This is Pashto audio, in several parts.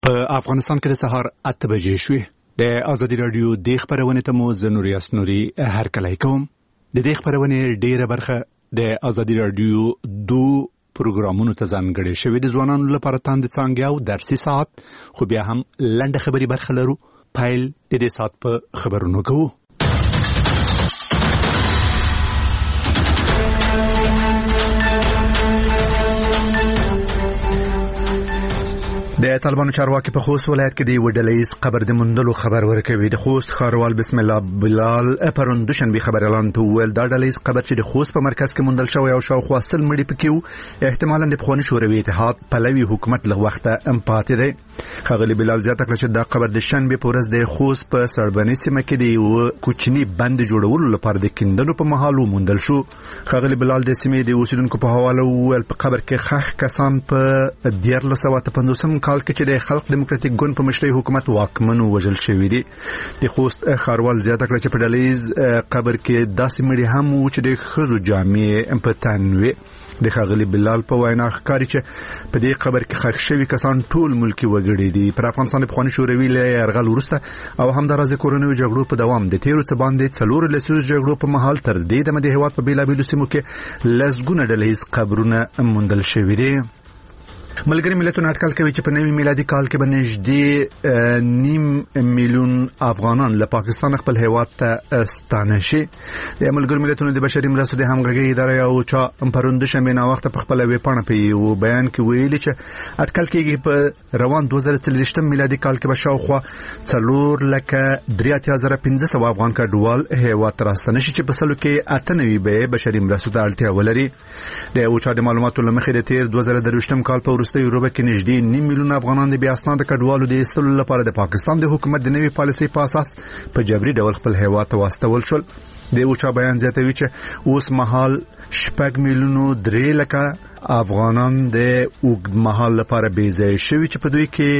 په افغانستان کې د سهار 8 بجې شوې. د ازادي رادیو د خبرونې ته مو زنوري اسنوري هرکلی کوم. د دې خبرونې ډیره برخه د ازادي رادیو 2 پروګرامونو ته ځانګړې شوې د ځوانانو لپاره تاند څنګه او درسي ساعت، خو بیا هم لنډه خبري برخه لرو. پایل د دې ساعت په خبرونو کوو. د طالبانو چارواکي په خوست ولایت کې د وډلېز قبر د مندلو خبر ورکوي. د خوست خاروال بسم الله بلال پرون دوشنبه خبر اعلان ته ویل دا ډلېز قبر چې د خوست په مرکز کې مندل شوی او شاوخوا 100 مړي پکې وو، احتمالاً د پخوانی شوروي اتحاد پلوي حکومت له وخته پاتې دی. خاغلی بلال زیاته کړه چې دا قبر د شنبه په ورځ د خوست په سړبني سیمه کې د یو کوچني بند جوړولو لپاره د کیندلو په مهال ومندل شو. خاغلی بلال د سیمې د اوسیدونکو په حواله ویل په قبر کې خخ کسان په 1950 کال کې چې د خلق دموکراتیک ګوند په مشرۍ حکومت واکمنو وژل شوی دی. د خوست خاروال زیاته کړه چې په ډلېز قبر کې داسې مړي هم وو چې د ښځو جامې په تن وي. د خاغلی بلال په وینا ښکاري چې په دې قبر کې خښ شوي کسان ټول ملکی وګړي دي. پر افغانستان د پخواني شوروي له یرغل وروسته او همدارس کورونوي جګړو په دوام د تیرو څه باندې 4 لسیزو جګړو په مهال تر دې دمه د هیواد په بیلابیلو سیمو کې لسګونه ډلېز قبرونه موندل شوي دي. ملګری ملتونه اټکل کوي چې په نوي میلادي کال کې به نږدې 1.5 میلیون افغانان له پاکستان خپل هیواد ته ستانه شي. د ملګری ملتونو د بشري مرستو د همغږي ادارې او چا پروند شمه نه وخت په خپل ویبپاڼه په یو بیان کې ویلي چې اټکل کېږي په روان 2023 میلادي کال کې به شاوخوا 4,83,500 افغان کډوال هیواد ته راستنه شي چې په سلو کې 98 به بشري مرستو ته اړتیا ولري. د اوچا د معلوماتو لمخې د تیر 2023 کال په وروستي یوروبه کې نږدې 1 میلیون افغانان د بیا اسناد کډوالو د ایستلو لپاره د پاکستان د حکومت د نوي پالیسۍ په اساس په جبري ډول خپل هیواد ته واستول شول. د اوچا بیان زیاتوي چې اوس مهال 6 میلیونو 3 لکه افغانان د اوږد مهال لپاره بې ځای شوي چې په دوی کې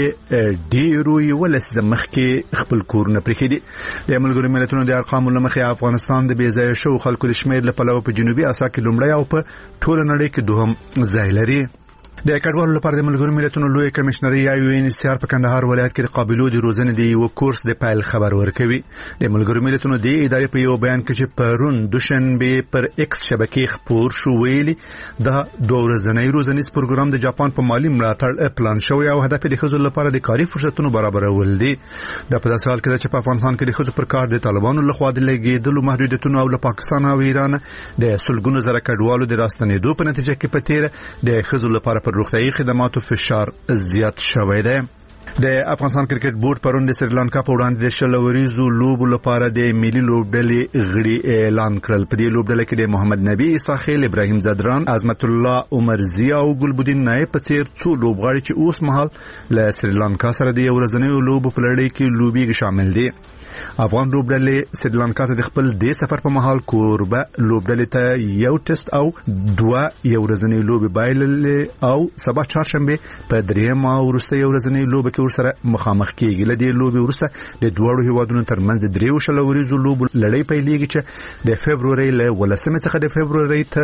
ډیرو یو لسیزه مخکې خپل کورونه پرېښي دي. د ملګرو ملتونو د ارقامو له مخې افغانستان د بې ځای شوو خلکو د شمېر له پلوه په جنوبي اسیا کې لومړی او په ټوله نړۍ کې دوهم ځای لري. د کډوالو لپاره د ملګرو ملتونو لوی کمشنري UNHCR په کندهار ولایت کې د قابلو د روزنې د یو کورس د پیل خبر ورکوي. د ملګرو ملتونو د ادارې په یو بیان کې چې پرون دوشنبه پر ایکس شبکې خبر شو ویلي دا 2 ورځنی روزنیز پروګرام د جاپان په مالی ملاتړ پلان شوی او هدف د ښځو لپاره د کاري فرصتونو برابرول دي. دا په داسې حال کې چې په افغانستان کې د ښځو پر کار د طالبانو لخوا د لګیدلو محدودیتونو او له پاکستان او ایران د سلګونو زره کډوالو د راستنېدو په نتیجه کې په تیر د ښځو لپاره روغتیايي خدماتو فشار زیات شوی دی. د افغانستان کرکټ بورډ پرون د سریلانکا په وړاندې د شلوریزو لوبو لپاره د ملي لوبډلې غړي اعلان کړل. په دې لوبډله کې د محمد نبی اساخیل، ابراهیم زدران، عظمت الله عمرزی او ګلبدین نایب په څیر څو لوبغاړي چې اوس مهال له سریلانکا سره د یو ورځنۍ لوبو په لړۍ کې لوبي شامل دي. افغان لوبډلې سریلانکا ته د خپل د سفر په مهال کوربه لوبډلې ته یو ټیسټ او 2 یو ورځنۍ لوبي بایللې او سبا چهارشنبه په دریم او وروسته یو ورځنۍ لوبه کې ورسره مخامخ کیږي. له دې لوبي وروسته د دوړو هیوادونو ترمنځ د 3 شلوریزو لوبو لړۍ پیلېږي چې د فبرवरी له 18 څخه د فبرवरी تر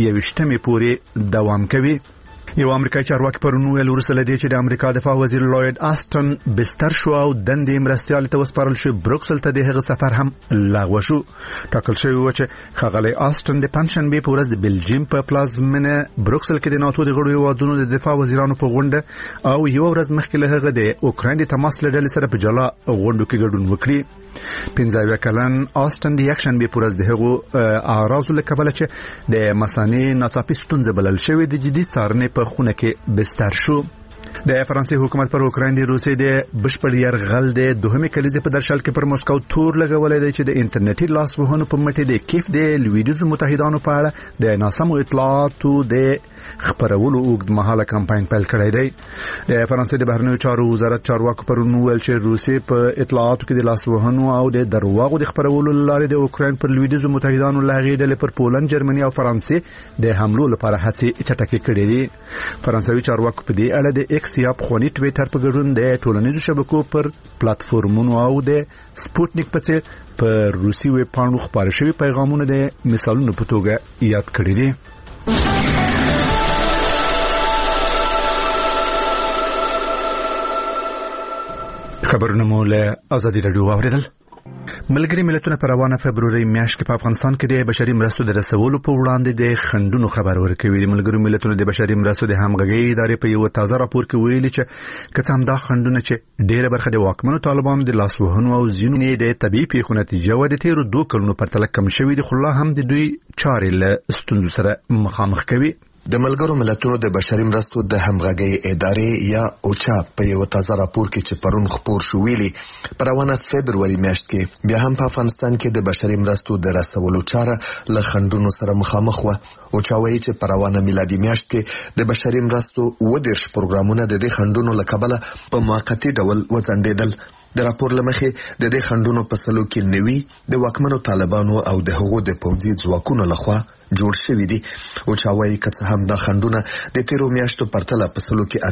21 پورې دوام کوي. یو امریکایي چارواکي پرون ویل وروسته له دې چې د امریکا دفاع وزیر لوید آسټن بستر شو او دندې مرستیال ته وسپارل شو، بروکسل ته د هغه سفر هم لغوه شو. ټاکل شوی و چې خغلی آسټن د پنځشنبه په ورځ د بلجیم په پلازمینه بروکسل کې د ناتو د غړو هیوادونو د دفاع وزیرانو په غونډه او یو ورځ مخکې له هغه د اوکراین د تماس لړۍ سره په جلا غونډو کې ګډون وکړي. 15 کلن آسټن د یکشنبه په ورځ د هغو اعراض له کبله چې د مثانې ناڅاپي ستونزه بلل شوې د جدي څارنې په خونه کې بستر شو. د فرانسې حکومت پر اوکراین د روسیې د بشپړ یرغل د دوهمې کلیزې په درشل کې پر موسکو تور لګولې دی چې د انټرنیټي لاسوهنو په مټ د کیف د لویدیزو متحدانو په اړه د ناسمو اطلاعاتو د خبرولو اوږد مهاله کمپاین پیل کړی دی. د فرانسې د بهرنیو چارو وزارت چارواکو پرون ویل چې روسیې په اطلاعاتو کې د لاسوهنو او د درواغو د خبرولو لارې د اوکراین پر لویدیزو متحدانو لاغې ډلې پر پولند، جرمني او فرانسې د حملو لپاره هڅې چټکې کړې دي. فرانسوي چارواکو په دې اړه د ایکس یا پخوانی ټویټر په ګډون د ټولنیزو شبکو پر پلیټفارمونو او د سپوتنیک په څیر په روسي ویب پاڼو خبري شوی پیغامونه د مثالونو په توګه یاد کړی دي. خبرونه مو له ازادي رادیو اوریدل. ملګری ملتونه په روانه فبروري میاشت کې په افغانستان کې د بشري مرستو د رسولو په وړاندې د خندونو خبر ورکوي. ملګری ملتونه د بشري مرستو د همغږي ادارې په یو تازه راپور کې ویلي چې کڅام دا خندونه چې ډېره برخه د واکمنو طالبانو د لاسوهنو او زینو د طبيعي پیښو نتیجه و د تیرو 2 کلونو پر تل کم شوی د خلا هم د دوی چارې له ستونزو سره مخامخ کوي. د ملګرو ملتونو د بشري مرستو د همغږي ادارې یا اوچا په یو تازه راپور کې چې پرون خپور شو ویلي په روانه فبروري میاشت کې بیا هم په افغانستان کې د بشري مرستو د رسولو چاره له خنډونو سره مخامخ و. اوچا وایي چې په روانه میلادي میاشت کې د بشري مرستو 10 پروګرامونه د دې خنډونو له کبله په موقتی ډول وځنډېدل. د راپور لمخې د دې خنډونو په سلو کې نوي د واکمنو طالبانو او د هغو د پوځي ځواکونو لخوا جوړ شوی دي. او چا وایي که څه هم دا خنډونه د تیرو میاشتو پرتله په سلو کې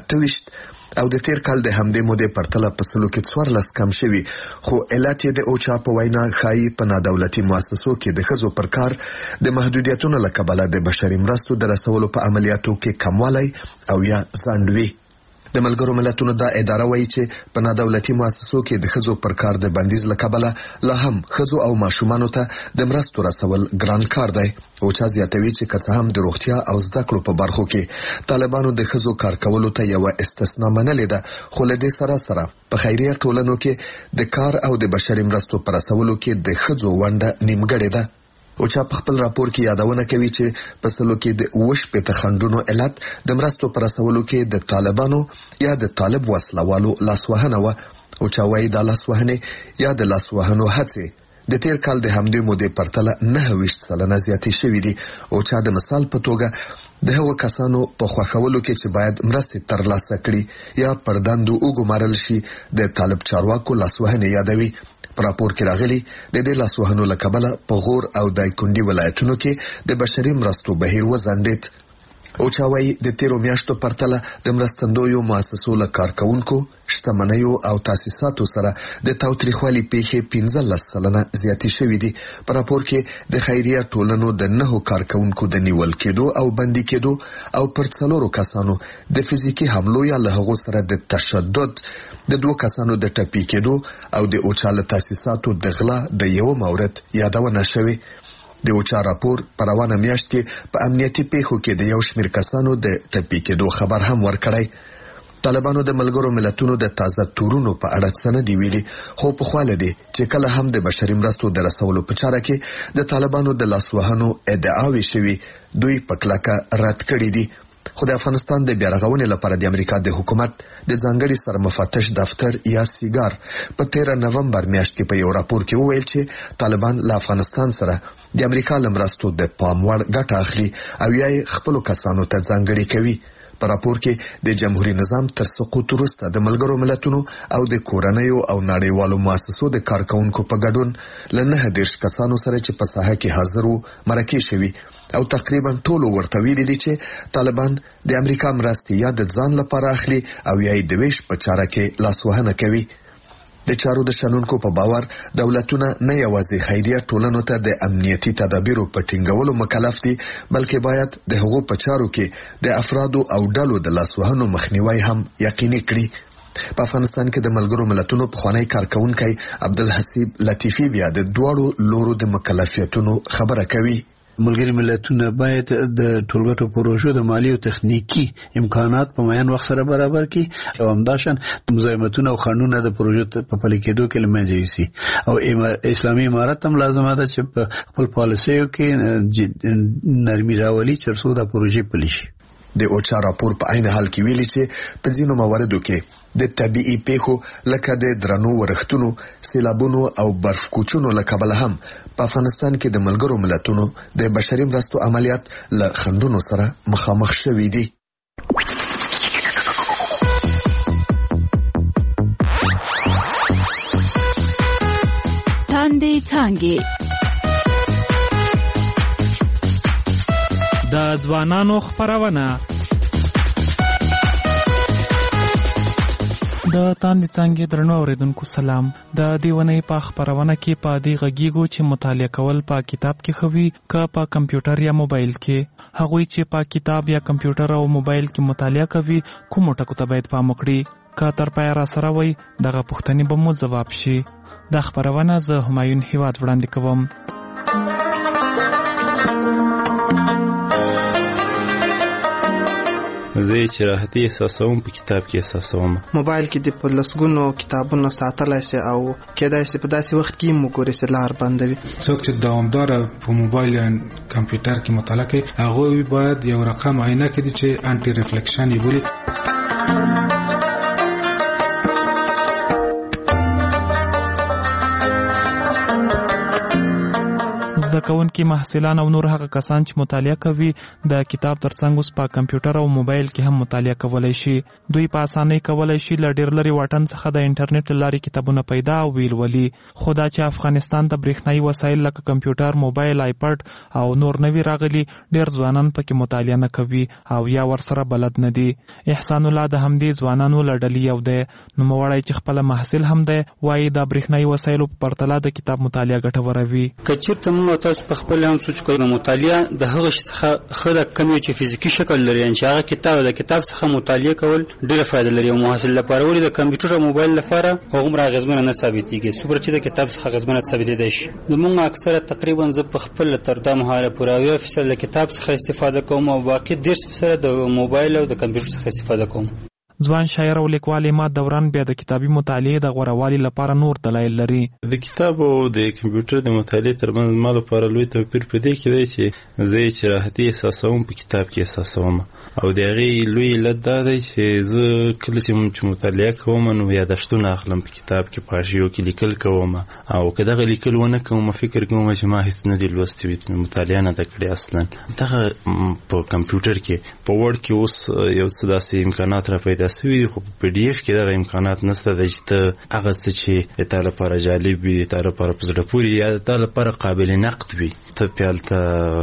28 او د تیر کال د همدې مودې پرتله په سلو کې 14 کم شوی، خو علت یې د اوچا په وینا ښایي په نادولتي مؤسسو کې د ښځو پر کار د محدودیتونو له کبله د بشري مرستو د رسولو په عملیاتو کې کموالی او یا ځنډ وي. د ملګرو ملتونو دا اداره وایي چې په نادولتي مؤسسو کې د ښځو پر کار د بندیز له کبله لا هم ښځو او ماشومانو ته د مرستو رسول ګران کار دی. او چا زیاتوي چې که څه هم د روغتیا او زده کړو په برخو کې طالبانو د ښځو کار کولو ته یو استثنا منلې ده، خو له دې سره په خیریه ټولنو کې د کار او د بشري مرستو پر رسولو کې د ښځو ونډه نیمګړې ده. او چا په خپل راپور کې یادونه کوي چې په سلو کې د 20 خنډونو علت د مرستو پر رسولو کې د طالبانو یا د طالب وسلوالو لاسوهنه و. او چا وایي دا لاسوهنه یا د لاسوهنو هڅې د تیر کال د همدې مودې پرتله 9% زیاتې شوې دي. او چا د مثال په توګه د هغو کسانو په خوښولو کې چې باید مرستې ترلاسه کړي یا پر دندو وګمارل شي د طالب چارواکو لاسوهنه یادوي. په راپور کې راغلي د دې لاسوهنو له کبله په غور او دایکنډي ولایتونو کې د بشري مرستو بهیر وځنډېد. او چا وایي د تیرو میاشتو پرتله د مرستندویو مؤسسو له کارکوونکو، شتمنیو او تاسیساتو سره د تاوتریخوالي پیښې 15% زیاتې شوې دي. په راپور کې د خیریه ټولنو د 9 کارکوونکو د نیول کېدو او بندي کېدو او پر 4 کسانو د فزیکي حملو یا له هغو سره د تشدد، د 2 کسانو د ټپي کېدو او د اوچاله تاسیساتو د غلا د یو مورد یادونه شوې. د اوچا راپور په روانه میاشت کې په امنیتي پیښو کې د یو شمېر کسانو د ټپي کېدو خبر هم ورکړی. طالبانو د ملګرو ملتونو د تازه تورونو په اړه څه نه دی ویلي، خو په خواله دي چې کله هم د بشري مرستو د رسولو په چاره کې د طالبانو د لاسوهنو ادعاوې شوي دوی په کلکه رد کړي دي. خو د افغانستان د بیارغونې لپاره د امریکا د حکومت د ځانګړي سرمفتش دفتر یا سیګار په 13 نومبر میاشت کې په یو راپور کې وویل چې طالبان له افغانستان سره د امریکا له مرستو د پام وړ ګټه اخلي او یا خپل کسانو ته ځانګړي کوي. په راپور کې د جمهوریت نظام تر سقوط وروسته د ملګرو ملتونو او د کورنیو او نړیوالو مؤسسو د کارکوونکو په ګډون له 9 کسانو سره چې په ساحه کې حاضر وو مرکه شوي او تقریبا ټول ورته ویلي دي چې طالبان د امریکا مرستې یا د ځان لپاره اخلي او یا د ویش په چاره کې لاسوهنه کوي. د چارو د شنونکو په باور دولتونه نه یوازې خیریه ټولنو ته د امنیتي تدابیرو په ټینګولو مکلف دي، بلکې باید د هغو په چارو کې د افرادو او ډلو د لاسوهنو مخنیوي هم یقیني کړي. په افغانستان کې د ملګرو ملتونو پخوانی کارکونکی عبدالحسیب لطیفی بیا د دواړو لورو د مکلفیتونو خبره کوي. ملګری ملتونه باید د ټولګټو پروژو د مالی او تخنیکی امکانات په معین وخت سره برابر کړي او همداشان مزاحمتونه او قانونونه د پروژو په پلي کېدو کې لمنځه یوسي. او اسلامي امارت هم لازمه ده چې په خپل پالیسیو کې نرمي راولي چې څو د پروژې پلي شي. د اوچا راپور په عین حال کې ویلي چې په ځینو مواردو کې د طبيعي پیښو لکه د درنو ورښتونو، سیلابونو او برف کوچونو له کبله هم په افغانستان کې د ملګرو ملتونو د بشري مرستو عملیات له خنډونو سره مخامخ شوي دي. تاندې څانګې د ځوانانو خبرونه. د تاندې څانګې درنو اوریدونکو سلام. د دیونې په خبرونه کې په دې غږیږو چې مطالعه کول په کتاب کې خوي که په کمپیوټر یا موبایل کې. هغوی چې په کتاب یا کمپیوټر او موبایل کې مطالعه کوي کوم ټکو ته باید پام وکړي. که تر پایه را سره وي دغه پوښتنې به مو ځواب شي. دا خپرونه زه همایون هیواد وړاندې کوم. زه چې راحتي احساسوم په کتاب کې احساسوم. موبایل کې د په لسګونو کتابونو ساتلای شي او کېدای شي په داسې وخت کې مګورې سي لار بندوي. څوک چې دوامدار په موبایل یا کمپیوټر کې مطالعه کوي هغه باید یو رقم عینه کړي چې انټي ریفلیکشن یې بولي. زده کوونکي محصلان او نور هغه کسان چې مطالعه کوي د کتاب ترڅنګ اوس په کمپیوټر او موبایل کې هم مطالعه کولای شي. دوی په اسانۍ کولای شي له ډېر لرې واټن څخه د انټرنیټ له لارې کتابونه پیدا او ویلولي. خو دا چې افغانستان ته برېښنایي وسایل لکه کمپیوټر، موبایل، آیپډ او نور نوي راغلي، ډېر ځوانان پکې مطالعه نه کوي او یا ورسره بلد نه دي. احسان الله د همدې ځوانانو له ډلې یو دی. نوموړی چې خپله محصل هم دی وایي د برېښنایي وسایلو په پرتله د کتاب مطالعه ګټوره وي. که چېرته موږ تاسو په خپل هم سوچ کوئ نو مطالعه د هغه شي څخه ښه ده کم یو چې فزیکي شکل لري، یعنې چې هغه کتاب د کتاب څخه مطالعه کول ډېره فایده لري. او محصل لپاره ولې د کمپیوټر او موبایل لپاره هغومره اغېزمنه نه ثابتېږي څومره چې د کتاب څخه اغېزمنه ثابتېدی شي. زموږ اکثره تقریبا زه په خپل تر دا مهاله پورې 80% د کتاب څخه استفاده کوم او باقي 10% د موبایل او د کمپیوټر څخه استفاده کوم. ځوان شاعر او لیکوال عماد دوران بیا د کتابي مطالعې د غوره لپاره نور دلایل لري. د کتاب او د کمپیوټر د مطالعې ترمنځ ما لپاره لوی توپیر په دې کې دی چې زه چې راحتي احساسوم په کتاب کې احساسوم او د هغې لوی علت دا دی چې زه کله چې مطالعه کوم نو یادښتونه اخلم په کتاب کې په حاشیو کې لیکل کوم او که دغه لیکل ونه کوم فکر کوم چې ما هیڅ نه دي لوستي وي مطالعه نه ده کړې اصلا. دغه په کمپیوټر کې په وړ کې اوس یو څه داسې امکانات را پیدا سوي دي خو په پی ډي اف کې دغه امکانات نشته دی چې ته هغه څه چې د تا لپاره جالب وي، د تا لپاره په زړه پورې یا د تا لپاره قابل نقد وي ته پې هلته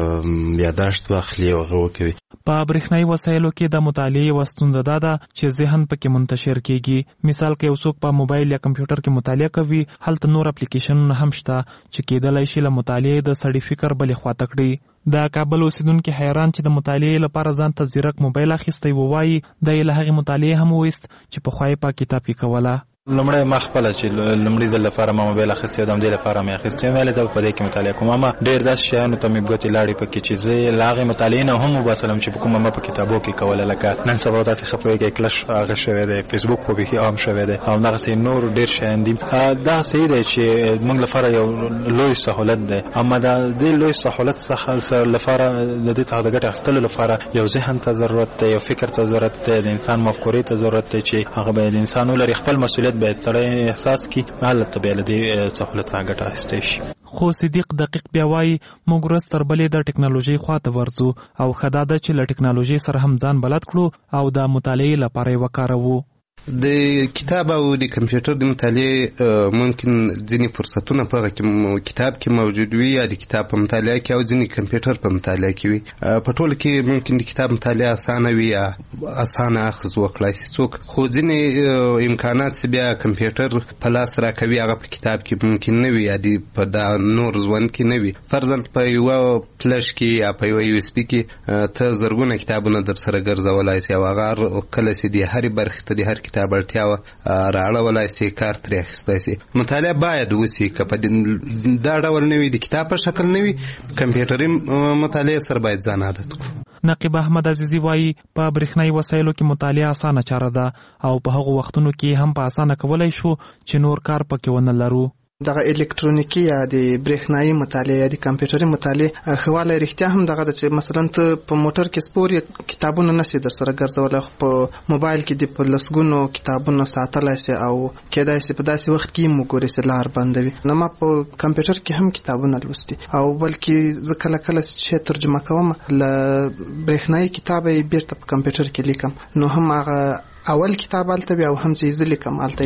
یاداشت واخلي او هغه وکوي. په برېښنایي وسایلو کې د مطالعې یوه ستونزه دا ده چې ذهن پکې منتشر کیږي. مثال که یو څوک په موبایل یا کمپیوټر کې مطالعه کوي هلته نور اپلیکیشنونه هم شته چې کېدلی شي له مطالعې د سړي فکر بلې خواته کړي. د کابل اوسیدونکي حیران چې د مطالعې لپاره ځان ته ځیرک موبایل اخیستی ووایي د یې له هغې مطالعې هم وویست چې پخوا یې په کتاب کې کوله. لمړی ما خپله چې لمړي ځل لپاره ما موبایل اخیستی و د همدې لپاره مې اخیستی ویل زه په دې کې مطالعه کوم. اما ډېر داسې شیانو ته مې ګوتې لاړې پکې چې زه یې له هغې مطالعې نه هم وباسلم چې په کومه ما په کتابو کې کوله. لکه نن سبا تاسې ښه پوهېږئ کلش هغه شوی دی، فیسبوک خو بیخي عام شوی دی او همدغسې نور ډېر شیان دي. دا صحیح دی چې موږ لپاره یو لوی سهولت دی، اما د دې لوی سهولت څخه لپاره د دې څخه د ګټې اخیستلو لپاره یو ذهن ته ضرورت دی، یو فکر ته ضرورت دی، د انسان مفکورې ته ضرورت دی چې هغه باید انسان ولري، خپل مسؤلیت باید سړی احساس کی حالت به له دې سہولت څخه ګټه اخیستی شي. خو صدیق دقیق بیا وایي موږ ورځ تر بلې د ټکنالوژۍ خواته ورځو او ښه دا ده چې له ټکنالوژۍ سره هم ځان بلد کړو او د مطالعې لپاره یې وکاروو. د کتاب او د کمپیوټر د مطالعې ممکن ځینې فرصتونه په کتاب کې موجود وي یا د کتاب په مطالعه کې او ځینې کمپیوټر په مطالعه کې وي. په ټوله کې ممکن د کتاب مطالعه اسانه وي یا اسانه اخذ وکړای شي څوک، خو ځینې امکانات چې بیا کمپیوټر په لاس راکوي هغه په کتاب کې ممکن نه وي یا په دا نور ژوند کې نه وي. فرضاً په یوه فلش کې یا په یوه یو اس پي کې ته زرګونه کتابونه در سره ګرځولای شي او هغه کله چې د هرې برخې ته د هر کتاب اړتیا راړولای شي کار ترې اخیستی شي. مطالعه باید وشي که په دا ډول نه وي د کتاب په شکل نه وي کمپیوټري مطالعه سره باید ځان عادت کړو. نقیب احمد عزیزی وایي په برېښنایي وسایلو کې مطالعه اسانه چاره ده او په هغو وختونو کې هم په اسانه کولی شو چې نور کار پکې ونه لرو. دغه الکترونیکی یا د برېښنایي مطالعه یا د کمپیوټري مطالعه خواله رښتیا هم دغه چې مثلا ته په موټر کې سپور کتابونه نشي در سره ګرځولای، خو په موبایل کې د په لسګونو کتابونه ساتلای شي او کېدای شي په داسې وخت کې مګورې سي لار بندوي. نو ما په کمپیوټر کې هم کتابونه لوستي او بلکې زه کله کله چې ترجمه کوم له برېښنایي کتاب یې بیرته په کمپیوټر کې لیکم، نو هم هغه اول کتاب هلته وي او هم چې زه لیکم هلته.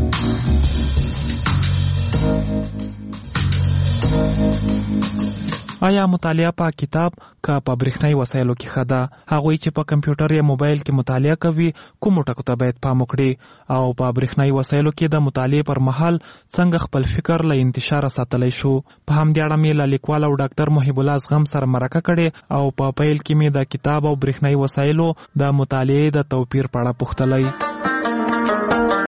آیا مطالعه په کتاب که په برېښنایي وسایلو کې ښه ده؟ هغوی چې په کمپیوټر یا موبایل کې مطالعه کوي کومو ټکو ته باید پام وکړي او په برېښنایي وسایلو کې د مطالعې پر مهال څنګه خپل فکر له انتشاره ساتلی شو؟ په همدې اړه مې له لیکوال او ډاکټر محب الله زغم سره مرکه کړې او په پیل کې مې د کتاب او برېښنایي وسایلو د مطالعې د توپیر په اړه پوښتلی.